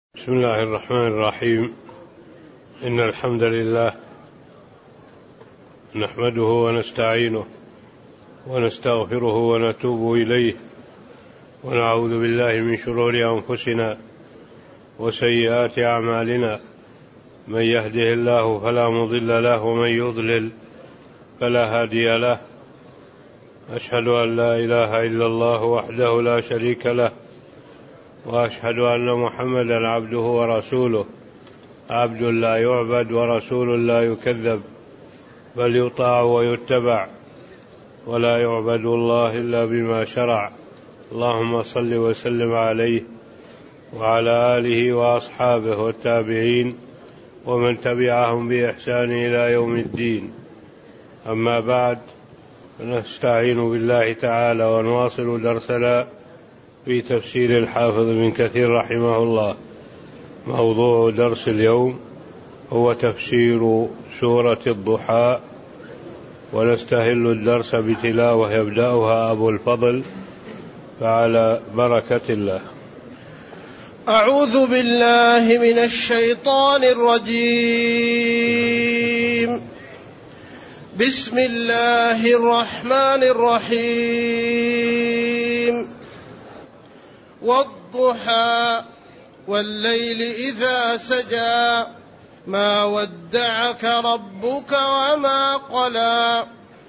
بسم الله الرحمن الرحيم. إن الحمد لله نحمده ونستعينه ونستغفره ونتوب إليه ونعوذ بالله من شرور أنفسنا وسيئات أعمالنا. من يهده الله فلا مضل له ومن يضلل فلا هادي له. أشهد أن لا إله إلا الله وحده لا شريك له، وأشهد أن محمدا عبده ورسوله، عبد لا يعبد ورسول لا يكذب، بل يطاع ويتبع، ولا يعبد الله إلا بما شرع. اللهم صل وسلم عليه وعلى آله وأصحابه والتابعين ومن تبعهم بإحسان إلى يوم الدين. أما بعد، نستعين بالله تعالى ونواصل درسنا في تفسير الحافظ ابن كثير رحمه الله. موضوع درس اليوم هو تفسير سورة الضحى، ونستهل الدرس بتلاوة يبدأها أبو الفضل، فعلى بركة الله. أعوذ بالله من الشيطان الرجيم. بسم الله الرحمن الرحيم. والضحى والليل إذا سجى ما ودعك ربك وما قلى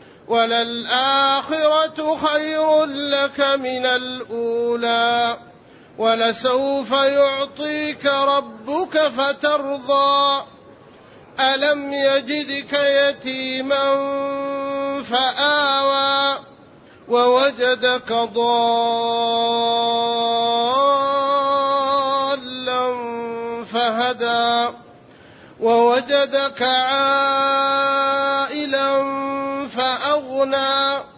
وللآخرة خير لك من الأولى ولسوف يعطيك ربك فترضى ألم يجدك يتيما فآوى ووجدك ضالا فهدى ووجدك عائلا فأغنى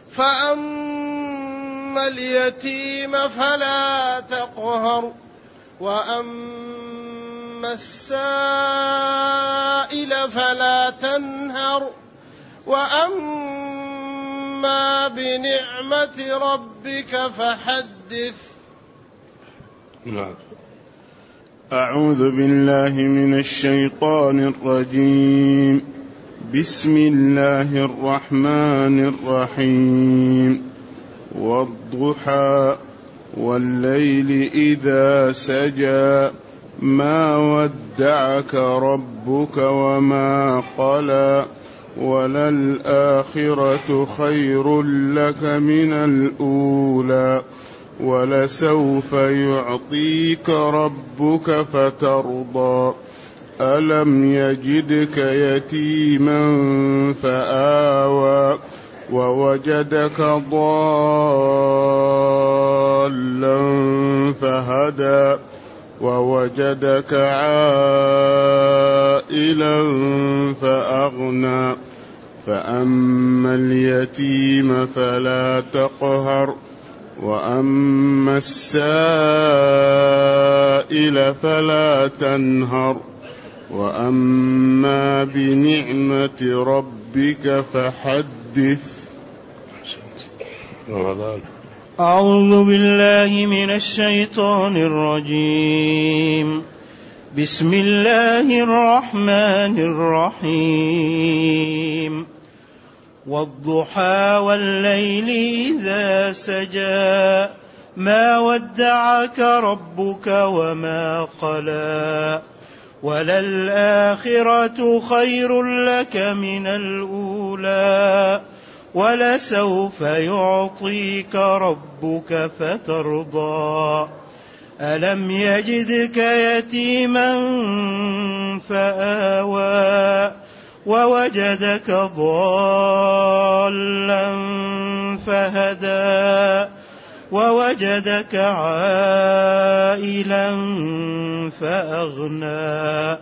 فأما اليتيم فلا تقهر وأما السائل فلا تنهر وأما بنعمة ربك فحدث. أعوذ بالله من الشيطان الرجيم. بسم الله الرحمن الرحيم. والضحى والليل إذا سجى ما ودعك ربك وما قلى وللآخرة خير لك من الأولى ولسوف يعطيك ربك فترضى ألم يجدك يتيما فآوى ووجدك ضالا فهدى ووجدك عائلا فأغنى فأما اليتيم فلا تقهر وأما السائل فلا تنهر وأما بنعمة ربك فحدث. أعوذ بالله من الشيطان الرجيم. بسم الله الرحمن الرحيم. والضحى والليل إذا سجى ما ودعك ربك وما قلى وللآخرة خير لك من الأولى ولسوف يعطيك ربك فترضى ألم يجدك يتيما فآوى ووجدك ضالا فهدى ووجدك عائلا فأغنى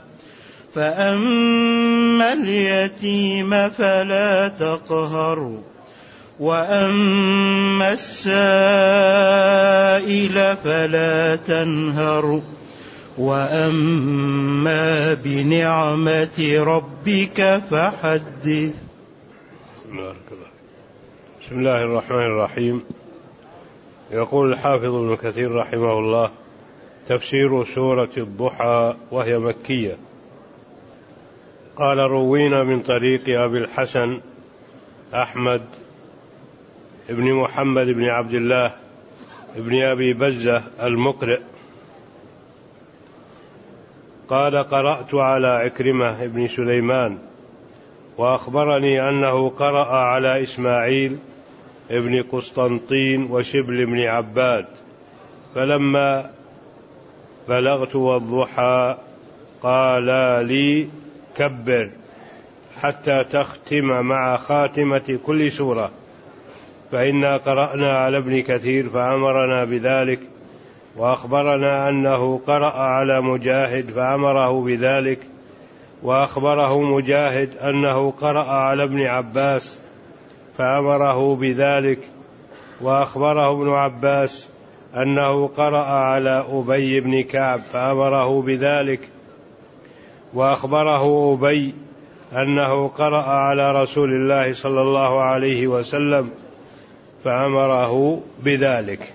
فأما اليتيم فلا تقهر وأما السائل فلا تنهر وأما بنعمة ربك فحدث. بسم الله الرحمن الرحيم. يقول الحافظ ابن كثير رحمه الله تفسير سورة الضحى وهي مكية. قال: روينا من طريق أبي الحسن أحمد ابن محمد بن عبد الله ابن أبي بزة المقرئ قال: قرأت على عكرمة ابن سليمان وأخبرني أنه قرأ على إسماعيل ابن قسطنطين وشبل بن عباد، فلما بلغت والضحى قال لي: كبر حتى تختم مع خاتمة كل سورة، فإنا قرأنا على ابن كثير فأمرنا بذلك، وأخبرنا أنه قرأ على مجاهد فأمره بذلك، وأخبره مجاهد أنه قرأ على ابن عباس فأمره بذلك، وأخبره ابن عباس أنه قرأ على أبي بن كعب فأمره بذلك، وأخبره أبي أنه قرأ على رسول الله صلى الله عليه وسلم فأمره بذلك.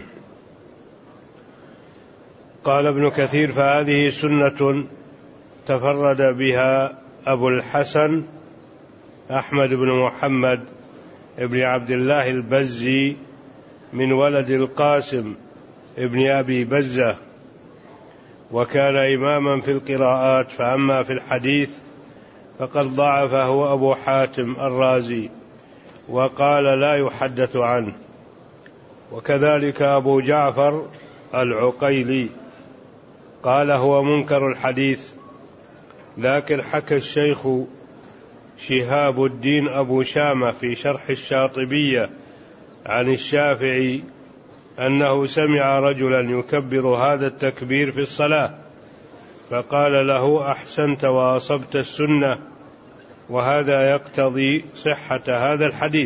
قال ابن كثير: فهذه سنة تفرد بها أبو الحسن أحمد بن محمد ابن عبد الله البزي من ولد القاسم ابن أبي بزة، وكان إماما في القراءات، فأما في الحديث فقد ضعفه أبو حاتم الرازي وقال لا يحدث عنه، وكذلك أبو جعفر العقيلي قال هو منكر الحديث. لكن حكى الشيخ شهاب الدين أبو شامة في شرح الشاطبية عن الشافعي أنه سمع رجلا يكبر هذا التكبير في الصلاة، فقال له: أحسنت وأصبت السنة، وهذا يقتضي صحة هذا الحديث.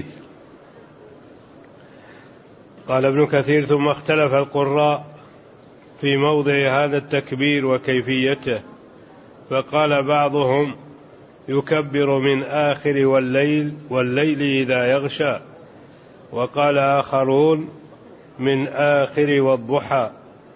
قال ابن كثير: ثم اختلف القراء في موضع هذا التكبير وكيفيته، فقال بعضهم: يكبر من آخر والليل إذا يغشى، وقال آخرون: من آخر والضحى.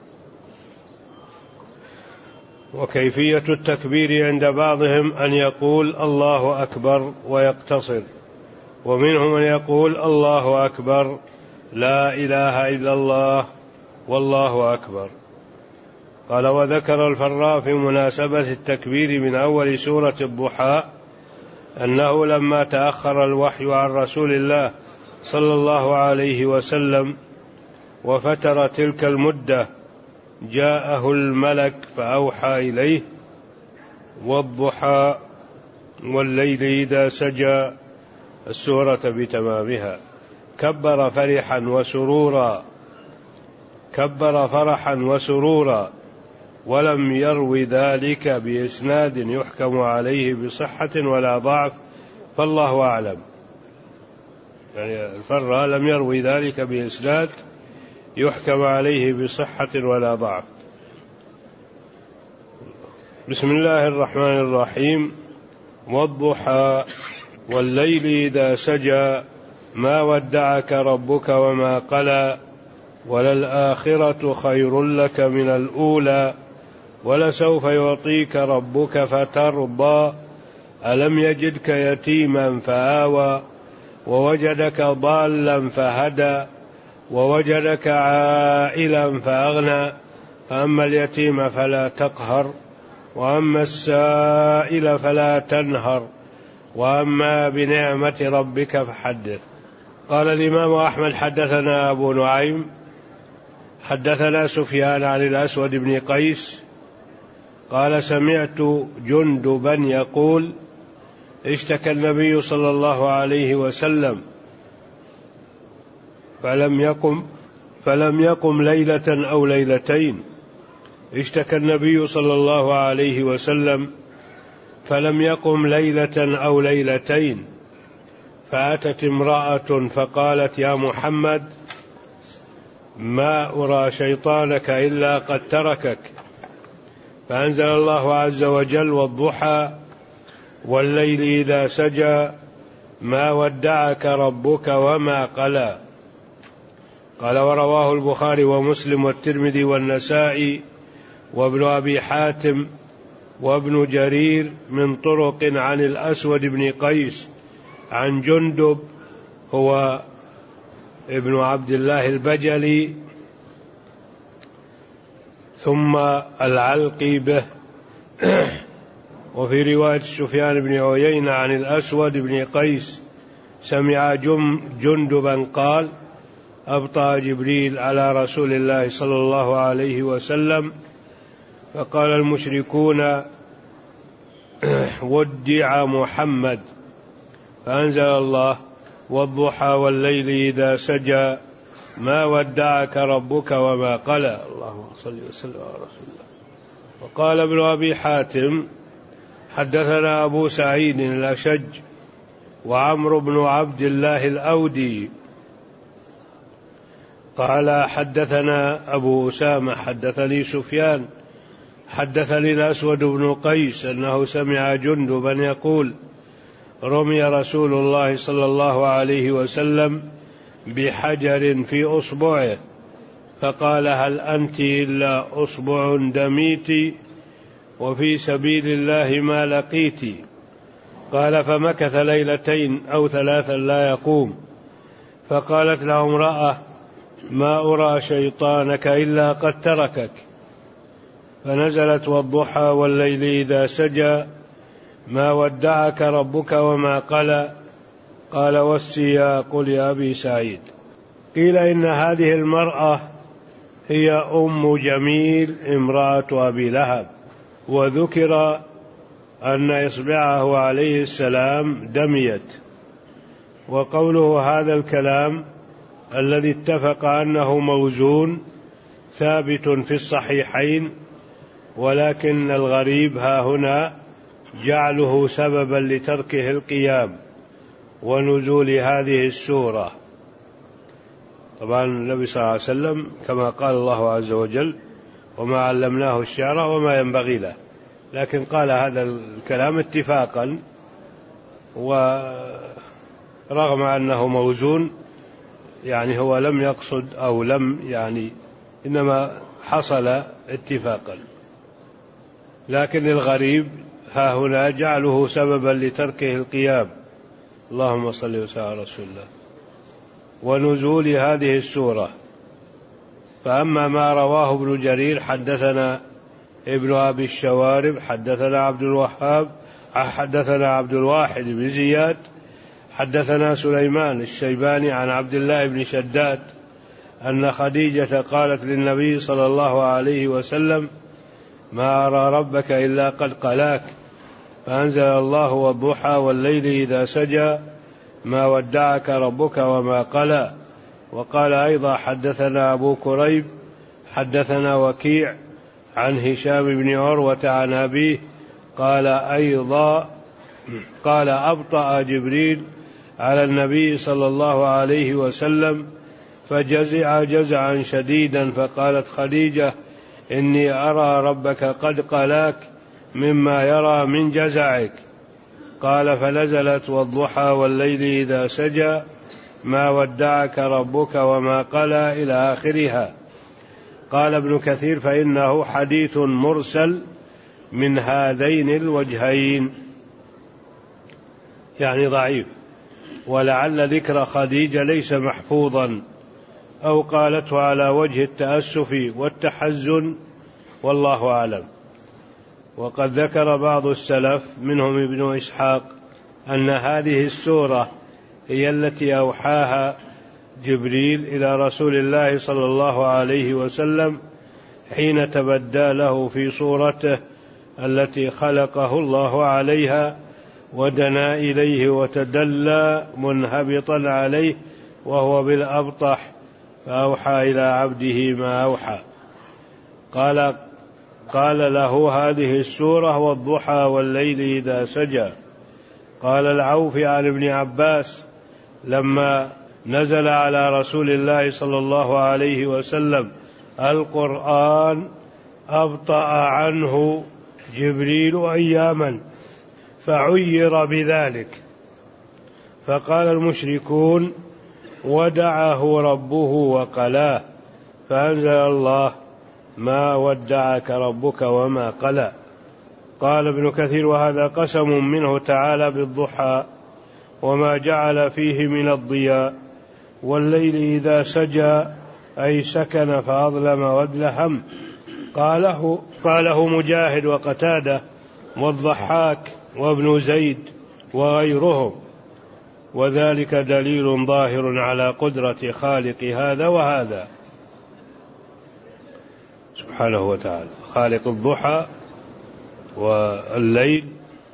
وكيفية التكبير عند بعضهم أن يقول الله أكبر ويقتصر، ومنهم من يقول الله أكبر لا إله إلا الله والله أكبر. قال: وذكر الفراء في مناسبة التكبير من أول سورة الضحى أنه لما تأخر الوحي عن رسول الله صلى الله عليه وسلم وفتر تلك المدة جاءه الملك فأوحى إليه: والضحى والليل إذا سجى، السورة بتمامها. كبر فرحا وسرورا، ولم يروي ذلك بإسناد يحكم عليه بصحة ولا ضعف، فالله أعلم. يعني الفراء لم يروي ذلك بإسناد يحكم عليه بصحة ولا ضعف. بسم الله الرحمن الرحيم. والضحى والليل إذا سجى، ما ودعك ربك وما قلى، وللآخرة خير لك من الأولى، ولسوف يعطيك ربك فترضى، ألم يجدك يتيما فآوى، ووجدك ضالا فهدى، ووجدك عائلا فأغنى، فأما اليتيم فلا تقهر، وأما السائل فلا تنهر، وأما بنعمة ربك فحدث. قال الإمام أحمد: حدثنا أبو نعيم حدثنا سفيان عن الأسود بن قيس قال: سمعت جندبا يقول: اشتكى النبي صلى الله عليه وسلم فلم يقم ليلة أو ليلتين. اشتكى النبي صلى الله عليه وسلم فلم يقم ليلة أو ليلتين، فأتت امرأة فقالت: يا محمد، ما أرى شيطانك إلا قد تركك. فأنزل الله عز وجل: والضحى والليل إذا سجى، ما ودعك ربك وما قلى. قال ورواه البخاري ومسلم والترمذي والنسائي وابن أبي حاتم وابن جرير من طرق عن الأسود بن قيس عن جندب هو ابن عبد الله البجلي ثم العلقي به. وفي رواية سفيان بن عيينة عن الأسود بن قيس سمع جندبا قال أبطأ جبريل على رسول الله صلى الله عليه وسلم فقال المشركون ودع محمد، فأنزل الله والضحى والليل إذا سجى ما ودعك ربك وما قلى. اللهم صل وسلم على رسول الله. وقال ابن أبي حاتم حدثنا أبو سعيد الأشج وعمرو بن عبد الله الأودي قال حدثنا أبو أسامة حدثني سفيان حدثني الأسود بن قيس أنه سمع جندبا يقول رمي رسول الله صلى الله عليه وسلم بحجر في أصبعه فقال هل أنت إلا أصبع دميت وفي سبيل الله ما لقيت. قال فمكث ليلتين أو ثلاثا لا يقوم، فقالت له امرأة ما أرى شيطانك إلا قد تركك، فنزلت والضحى والليل إذا سجى ما ودعك ربك وما قلى. قال والسياق لأبي سعيد. قيل إن هذه المرأة هي أم جميل امرأة أبي لهب، وذكر أن إصبعه عليه السلام دميت. وقوله هذا الكلام الذي اتفق أنه موزون ثابت في الصحيحين، ولكن الغريب ها هنا جعله سببا لتركه القيام ونزول هذه السورة. طبعا النبي صلى الله عليه وسلم كما قال الله عز وجل وما علمناه الشعر وما ينبغي له، لكن قال هذا الكلام اتفاقا، ورغم أنه موزون يعني هو لم يقصد أو لم يعني إنما حصل اتفاقا، لكن الغريب ها هنا جعله سببا لتركه القيام. اللهم صل وسلم على رسول الله. ونزول هذه السورة. فأما ما رواه ابن جرير حدثنا ابن أبي الشوارب حدثنا عبد الوهاب حدثنا عبد الواحد بن زياد حدثنا سليمان الشيباني عن عبد الله بن شداد أن خديجة قالت للنبي صلى الله عليه وسلم ما أرى ربك إلا قد قلاك، فأنزل الله والضحى والليل إذا سجى ما ودعك ربك وما قلى. وقال أيضا حدثنا أبو كريب حدثنا وكيع عن هشام بن عروة عن أبيه قال أيضا قال أبطأ جبريل على النبي صلى الله عليه وسلم فجزع جزعا شديدا، فقالت خديجة إني أرى ربك قد قلاك مما يرى من جزعك. قال فنزلت والضحى والليل إذا سجى ما ودعك ربك وما قلى إلى آخرها. قال ابن كثير فإنه حديث مرسل من هذين الوجهين، يعني ضعيف، ولعل ذكر خديجة ليس محفوظا أو قالته على وجه التأسف والتحزن، والله أعلم. وقد ذكر بعض السلف منهم ابن إسحاق أن هذه السورة هي التي أوحاها جبريل إلى رسول الله صلى الله عليه وسلم حين تبدى له في صورته التي خلقه الله عليها ودنا إليه وتدلى منهبطا عليه وهو بالأبطح فأوحى إلى عبده ما أوحى. قال له هذه السورة والضحى والليل إذا سجى. قال العوفي عن ابن عباس لما نزل على رسول الله صلى الله عليه وسلم القرآن أبطأ عنه جبريل أياما فعير بذلك، فقال المشركون ودعه ربه وقلاه، فأنزل الله: ما ودعك ربك وما قلى. قال ابن كثير: وهذا قسم منه تعالى بالضحى وما جعل فيه من الضياء، والليل إذا سجى أي سكن فأظلم وادلهم. قاله مجاهد وقتادة والضحاك وابن زيد وغيرهم، وذلك دليل ظاهر على قدرة خالق هذا وهذا سبحانه وتعالى، خالق الضحى والليل،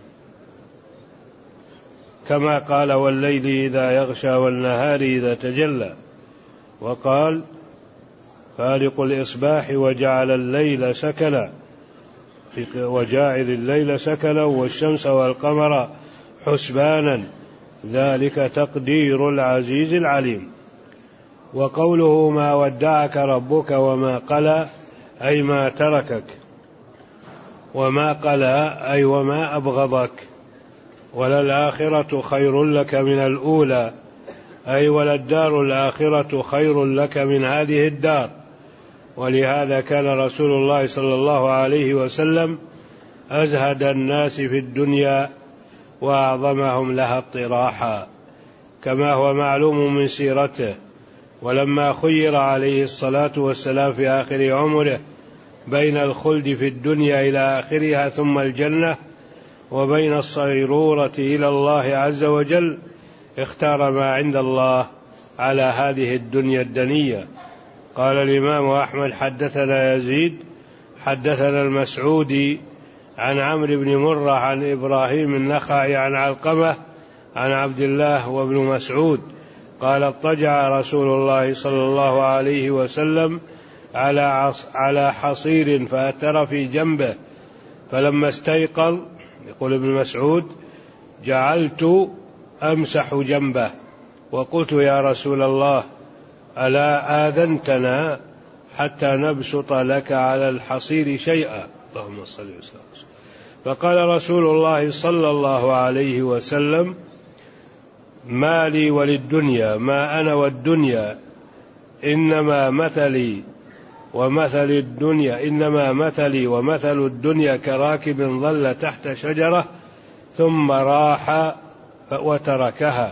كما قال: والليل إذا يغشى والنهار إذا تجلى، وقال: فالق الإصباح وجعل الليل سكنا، وجاعل الليل سكنا والشمس والقمر حسبانا، ذلك تقدير العزيز العليم. وقوله: ما ودعك ربك وما قلى أي ما تركك، وما قلى أي وما أبغضك، وللآخرة خير لك من الأولى، أي وللدار الآخرة خير لك من هذه الدار. ولهذا كان رسول الله صلى الله عليه وسلم أزهد الناس في الدنيا وأعظمهم لها اطراحا، كما هو معلوم من سيرته. ولما خير عليه الصلاة والسلام في آخر عمره بين الخلد في الدنيا إلى آخرها ثم الجنة، وبين الصيرورة إلى الله عز وجل، اختار ما عند الله على هذه الدنيا الدنية. قال الإمام أحمد: حدثنا يزيد حدثنا المسعودي عن عمرو بن مرة عن إبراهيم النخعي عن علقمة عن عبد الله وابن مسعود قال: اضطجع رسول الله صلى الله عليه وسلم على حصير فأتر في جنبه، فلما استيقظ، يقول ابن مسعود، جعلت أمسح جنبه وقلت: يا رسول الله، ألا آذنتنا حتى نبسط لك على الحصير شيئا؟ اللهم صل وسلم. فقال رسول الله صلى الله عليه وسلم: ما لي وللدنيا، ما أنا والدنيا، إنما مثلي ومثل الدنيا كراكب ظل تحت شجرة ثم راح وتركها.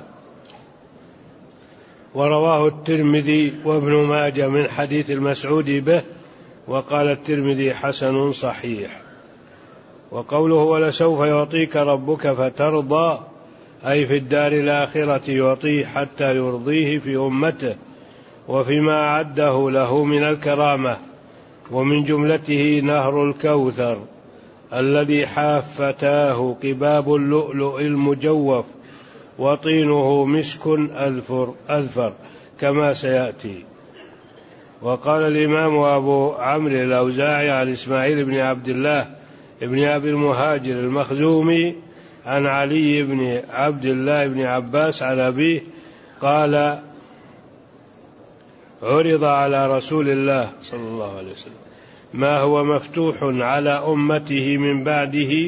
ورواه الترمذي وابن ماجه من حديث المسعود به، وقال الترمذي: حسن صحيح. وقوله: ولسوف يعطيك ربك فترضى، أي في الدار الآخرة يعطيه حتى يرضيه في أمته وفيما أعده له من الكرامة، ومن جملته نهر الكوثر الذي حافتاه قباب اللؤلؤ المجوف وطينه مسك أذفر كما سيأتي. وقال الإمام أبو عمرو الأوزاعي عن إسماعيل بن عبد الله بن أبي المهاجر المخزومي عن علي بن عبد الله بن عباس عن أبيه قال: عرض على رسول الله صلى الله عليه وسلم ما هو مفتوح على أمته من بعده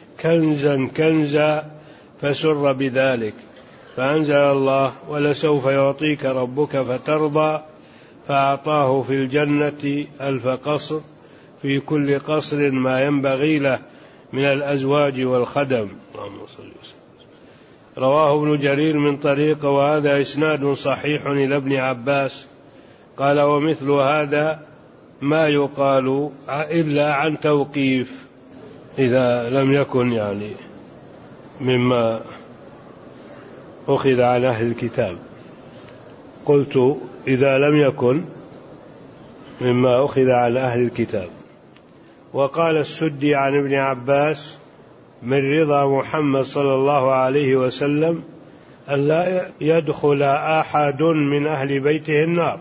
كنزا فسر بذلك، فأنزل الله: ولسوف يعطيك ربك فترضى، فأعطاه في الجنة 1000 قصر، في كل قصر ما ينبغي له من الأزواج والخدم. رواه ابن جرير من طريق، وهذا إسناد صحيح إلى ابن عباس. قال: ومثل هذا ما يقال إلا عن توقيف، إذا لم يكن يعني مما أخذ عن أهل الكتاب. قلت: إذا لم يكن مما أخذ عن أهل الكتاب. وقال السدي عن ابن عباس: من رضا محمد صلى الله عليه وسلم أن لا يدخل أحد من أهل بيته النار.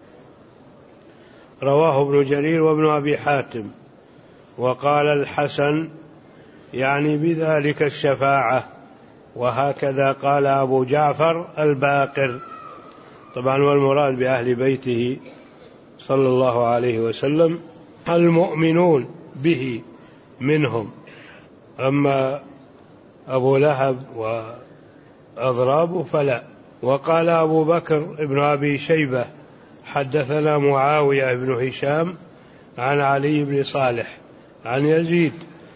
رواه ابن جرير وابن أبي حاتم. وقال الحسن: يعني بذلك الشفاعة. وهكذا قال أبو جعفر الباقر، طبعا والمراد بأهل بيته صلى الله عليه وسلم المؤمنون به منهم، أما أبو لهب وأضرابه فلا. وقال أبو بكر بن أبي شيبة حدثنا معاوية بن هشام عن علي بن صالح عن يزيد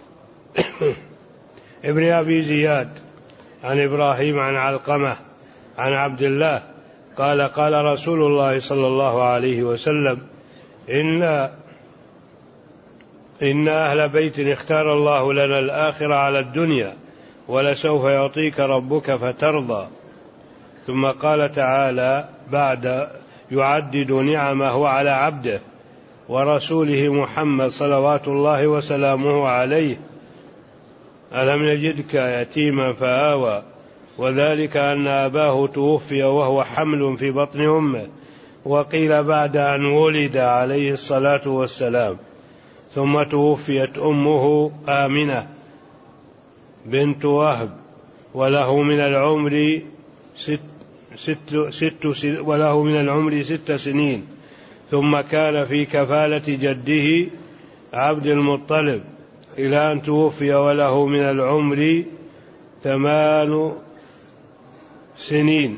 ابن أبي زياد عن إبراهيم عن علقمة عن عبد الله قال قال رسول الله صلى الله عليه وسلم إن أهل بيت اختار الله لنا الآخرة على الدنيا ولسوف يعطيك ربك فترضى. ثم قال تعالى بعد يعدد نعمه على عبده ورسوله محمد صلوات الله وسلامه عليه: ألم يجدك يتيما فآوى، وذلك أن أباه توفي وهو حمل في بطن أمه، وقيل بعد أن ولد عليه الصلاة والسلام، ثم توفيت أمه آمنة بنت وهب وله من العمر 6 سنين، ثم كان في كفالة جده عبد المطلب إلى أن توفي وله من العمر 8 سنين،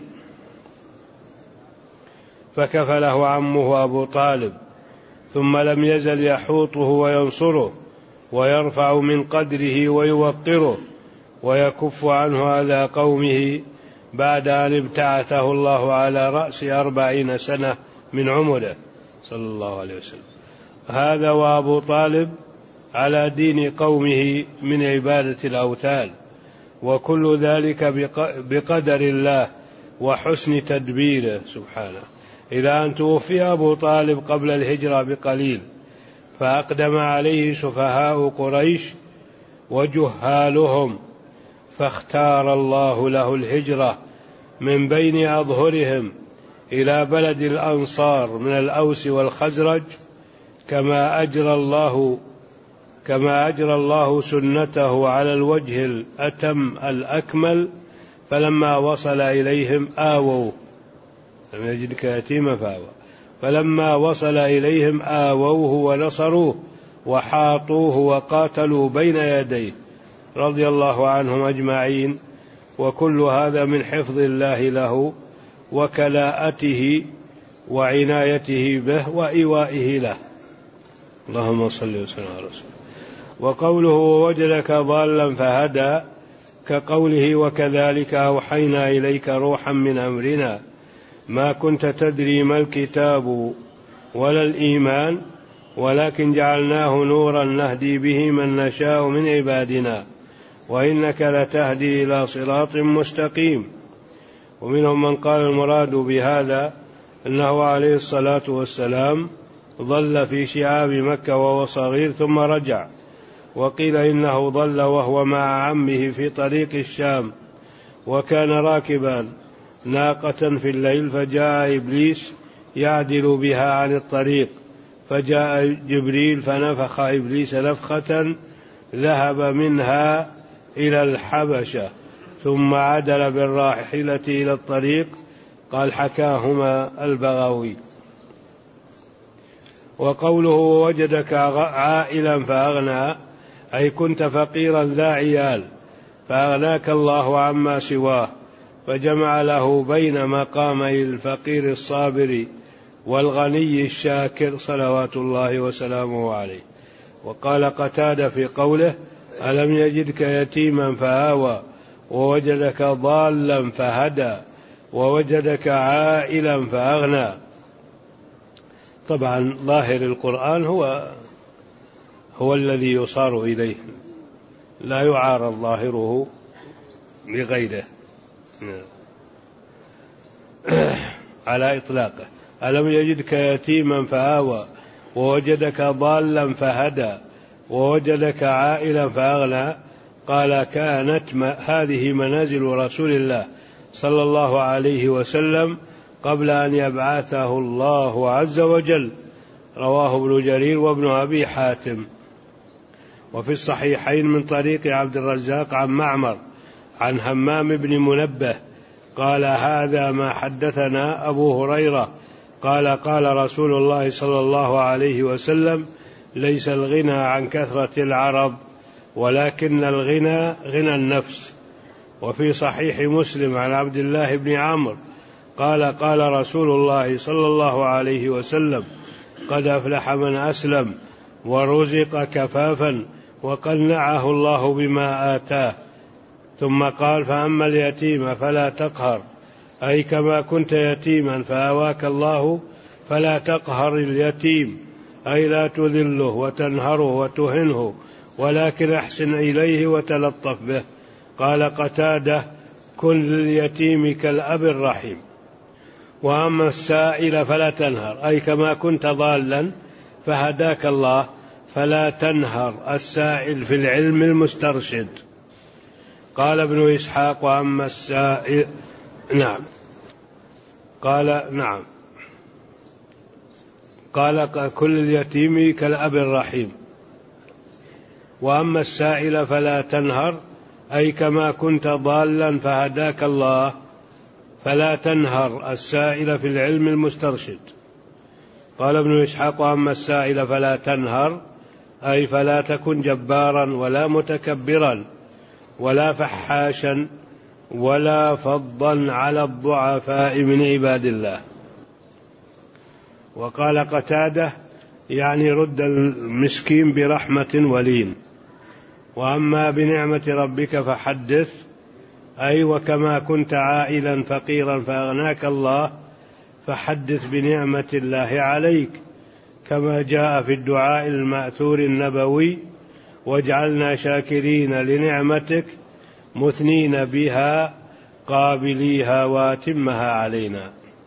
فكفله عمه أبو طالب، ثم لم يزل يحوطه وينصره ويرفع من قدره ويوقره ويكف عنه أذى قومه بعد أن ابتعثه الله على رأس 40 سنة من عمره صلى الله عليه وسلم. هذا وأبو طالب على دين قومه من عبادة الأوثان، وكل ذلك بقدر الله وحسن تدبيره سبحانه، إلى أن توفي أبو طالب قبل الهجرة بقليل، فأقدم عليه سفهاء قريش وجهالهم، فاختار الله له الهجرة من بين أظهرهم إلى بلد الأنصار من الأوس والخزرج، كما أجرى الله سنته على الوجه الأتم الأكمل. فلما وصل إليهم آووا، لم يجدك يتيما فآوى، فلما وصل إليهم آووه ونصروه وحاطوه وقاتلوا بين يديه رضي الله عنهم أجمعين. وكل هذا من حفظ الله له وكلاءته وعنايته به وإيوائه له. اللهم صل وسلم على رسوله. وقوله ووجدك ضالا فهدى كقوله وكذلك أوحينا إليك روحا من أمرنا ما كنت تدري ما الكتاب ولا الإيمان ولكن جعلناه نورا نهدي به من نشاء من عبادنا وإنك لتهدي إلى صراط مستقيم. ومنهم من قال المراد بهذا أنه عليه الصلاة والسلام ظل في شعاب مكة وهو صغير ثم رجع، وقيل إنه ظل وهو مع عمه في طريق الشام، وكان راكبا ناقة في الليل، فجاء إبليس يعدل بها عن الطريق، فجاء جبريل فنفخ إبليس نفخة ذهب منها إلى الحبشة ثم عدل بالراحلة إلى الطريق. قال حكاهما البغوي. وقوله وجدك عائلا فأغنى أي كنت فقيرا ذا عيال فأغناك الله عما سواه، فجمع له بين مقامي الفقير الصابر والغني الشاكر صلوات الله وسلامه عليه. وقال قتادة في قوله ألم يجدك يتيما فآوى ووجدك ضالا فهدى ووجدك عائلا فأغنى. طبعا ظاهر القرآن هو الذي يصار إليه، لا يعارض ظاهره بغيره على إطلاقه. ألم يجدك يتيما فآوى ووجدك ضالا فهدى ووجدك عائلا فأغنى. قال كانت هذه منازل رسول الله صلى الله عليه وسلم قبل أن يبعثه الله عز وجل. رواه ابن جرير وابن أبي حاتم. وفي الصحيحين من طريق عبد الرزاق عن معمر عن همام بن منبه قال هذا ما حدثنا أبو هريرة قال قال رسول الله صلى الله عليه وسلم ليس الغنى عن كثرة العرب ولكن الغنى غنى النفس. وفي صحيح مسلم عن عبد الله بن عمرو قال رسول الله صلى الله عليه وسلم: قد أفلح من أسلم ورزق كفافا وقنعه الله بما آتاه. ثم قال: فأما اليتيم فلا تقهر، أي كما كنت يتيما فآواك الله فلا تقهر اليتيم، أي لا تذله وتنهره وتهنه، ولكن أحسن إليه وتلطف به. قال قتادة: كن لليتيم كالأب الرحيم. وأما السائل فلا تنهر، أي كما كنت ضالا فهداك الله فلا تنهر السائل في العلم المسترشد. قال ابن إسحاق: وأما السائل قال كل اليتيم كالأب الرحيم. وأما السائل فلا تنهر، أي كما كنت ضالا فهداك الله فلا تنهر السائل في العلم المسترشد. قال ابن إسحاق: وأما السائل فلا تنهر، أي فلا تكن جبارا ولا متكبرا ولا فحاشا ولا فضا على الضعفاء من عباد الله. وقال قتادة: يعني رد المسكين برحمة ولين. وأما بنعمة ربك فحدث، أي وكما كنت عائلا فقيرا فأغناك الله فحدث بنعمة الله عليك، كما جاء في الدعاء المأثور النبوي: واجعلنا شاكرين لنعمتك مثنين بها قابليها واتمها علينا.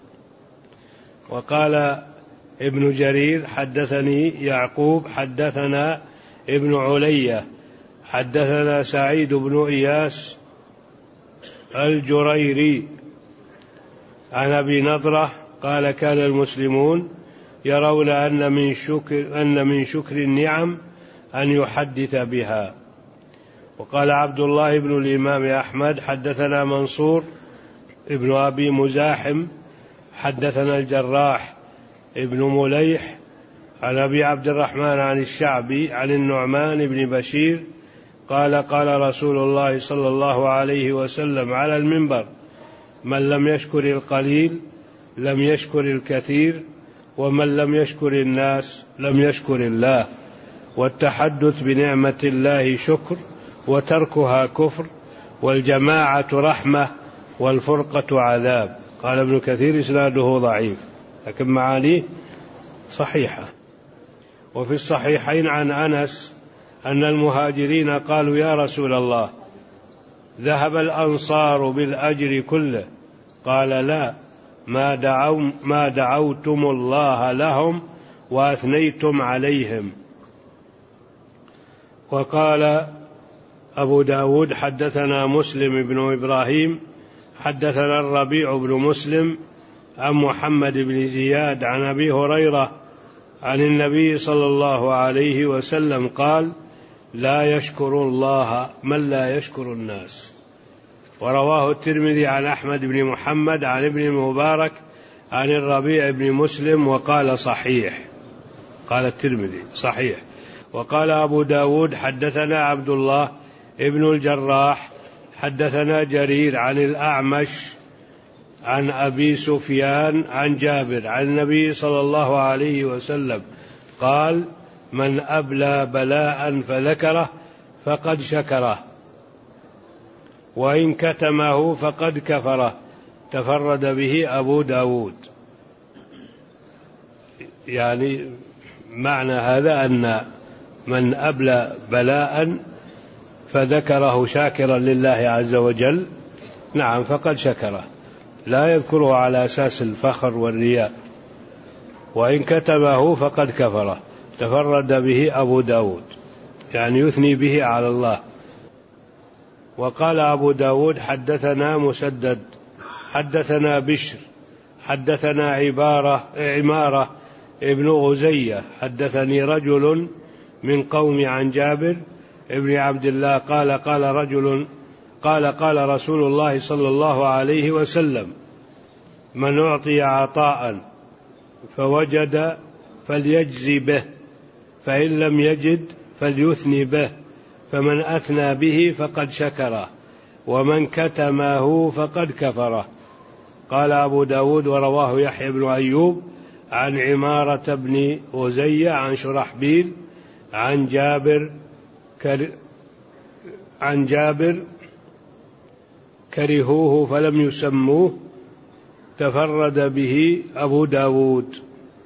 وقال ابن جرير: حدثني يعقوب حدثنا ابن علية حدثنا سعيد بن إياس الجريري عن أبي نضرة قال: كان المسلمون يرون أن من شكر النعم أن يحدث بها. وقال عبد الله بن الإمام أحمد: حدثنا منصور ابن أبي مزاحم حدثنا الجراح ابن مليح عن أبي عبد الرحمن عن الشعبي عن النعمان بن بشير قال: قال رسول الله صلى الله عليه وسلم على المنبر: من لم يشكر القليل لم يشكر الكثير، ومن لم يشكر الناس لم يشكر الله. والتحدث بنعمة الله شكر، وتركها كفر، والجماعة رحمة، والفرقة عذاب. قال ابن كثير: إسناده ضعيف، لكن معانيه صحيحة. وفي الصحيحين عن أنس أن المهاجرين قالوا: يا رسول الله، ذهب الأنصار بالأجر كله. قال: لا، ما دعوتم الله لهم وأثنيتم عليهم. وقال أبو داود: حدثنا مسلم بن إبراهيم حدثنا الربيع بن مسلم عن محمد بن زياد عن أبي هريرة عن النبي صلى الله عليه وسلم قال: لا يشكر الله من لا يشكر الناس. ورواه الترمذي عن أحمد بن محمد عن ابن المبارك عن الربيع بن مسلم وقال: صحيح. قال الترمذي: صحيح. وقال أبو داود: حدثنا عبد الله ابن الجراح حدثنا جرير عن الأعمش عن أبي سفيان عن جابر عن النبي صلى الله عليه وسلم قال: من أبلى بلاء فذكره فقد شكره، وإن كتمه فقد كفره. تفرد به أبو داود. يعني معنى هذا أن من أبلى بلاء فذكره شاكرا لله عز وجل، نعم، فقد شكره، لا يذكره على أساس الفخر والرياء. وإن كتمه فقد كفره. تفرد به أبو داود، يعني يثني به على الله. وقال أبو داود: حدثنا مسدد حدثنا بشر حدثنا عمارة ابن غزية حدثني رجل من قوم عن جابر ابن عبد الله قال رسول الله صلى الله عليه وسلم: من أعطي عطاء فوجد فليجزي به، فإن لم يجد فليثني به، فمن أثنى به فقد شكره، ومن كتمه فقد كفره. قال أبو داود داود يحيى بن أيوب عن عمارة بن غزية عن شرحبيل عن جابر كرهوه فلم يسموه، تفرد به أبو داود.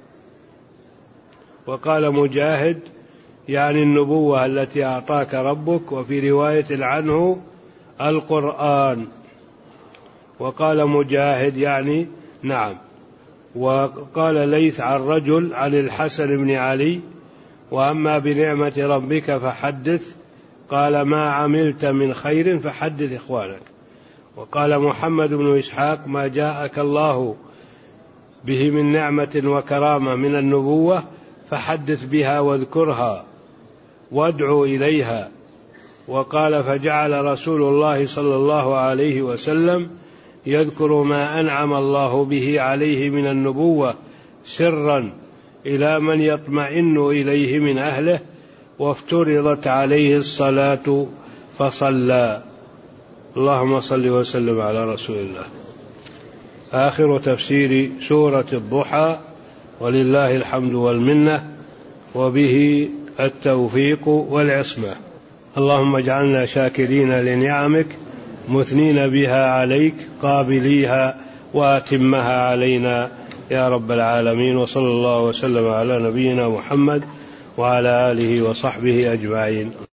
وقال مجاهد يعني النبوة التي أعطاك ربك، وفي رواية عنه القرآن. وقال مجاهد يعني نعم. وقال ليث عن رجل عن الحسن بن علي وأما بنعمة ربك فحدث، قال ما عملت من خير فحدث إخوانك. وقال محمد بن إسحاق ما جاءك الله به من نعمة وكرامة من النبوة فحدث بها واذكرها وادعو إليها. وقال فجعل رسول الله صلى الله عليه وسلم يذكر ما أنعم الله به عليه من النبوة سرا إلى من يطمئن إليه من أهله، وافترضت عليه الصلاة فصلى. اللهم صل وسلم على رسول الله. آخر تفسير سورة الضحى، ولله الحمد والمنة، وبه التوفيق والعصمة. اللهم اجعلنا شاكرين لنعمك مثنين بها عليك قابليها واتمها علينا يا رب العالمين. وصلى الله وسلم على نبينا محمد وعلى آله وصحبه أجمعين.